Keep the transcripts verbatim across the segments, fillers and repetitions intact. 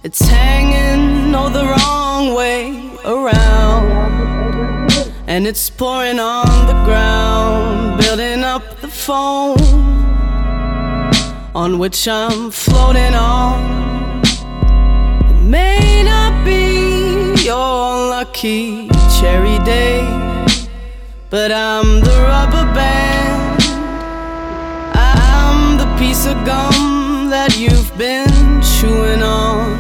It's hanging all the wrong way around, and it's pouring on the ground, building up the foam on which I'm floating on. It may not be your lucky cherry day, but I'm the rubber band, I'm the piece of gum that you've been chewing on.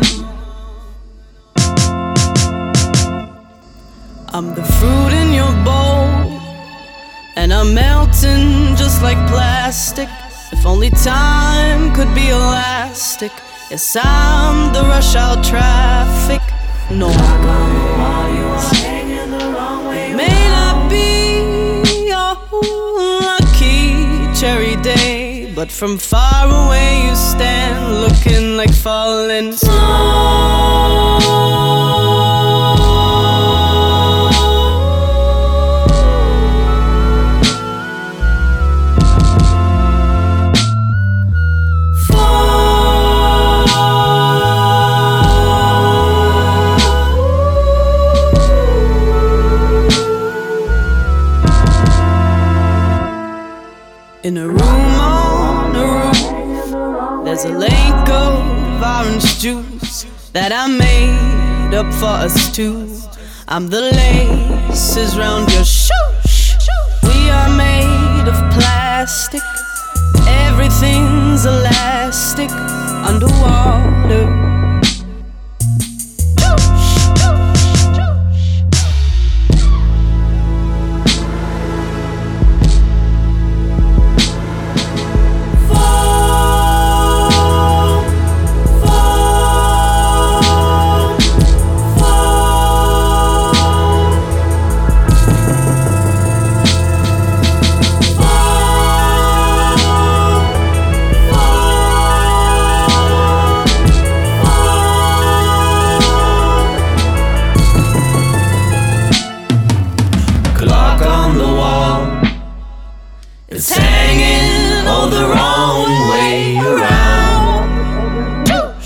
I'm the fruit in your bowl, and I'm melting just like plastic. If only time could be elastic. Yes, I'm the rush hour traffic. No, may not be your lucky cherry day, but from far away you stand, looking like falling snow. In a room on a roof, there's a lake of orange juice that I made up for us two. I'm the laces round your shoes. We are made of plastic, everything's elastic underwater. It's hanging all the wrong way around,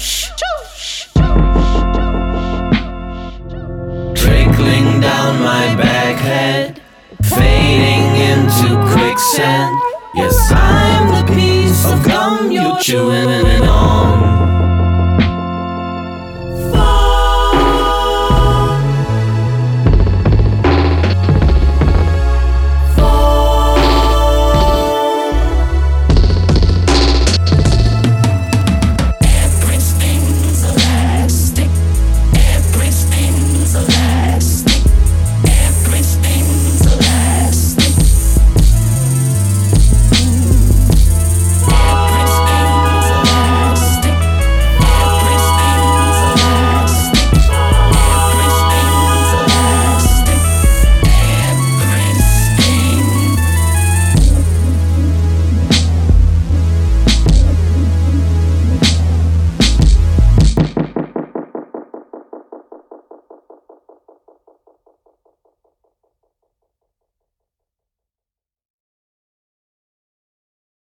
trickling down my back head, fading into quicksand. Yes, I'm the piece of gum you're chewing on.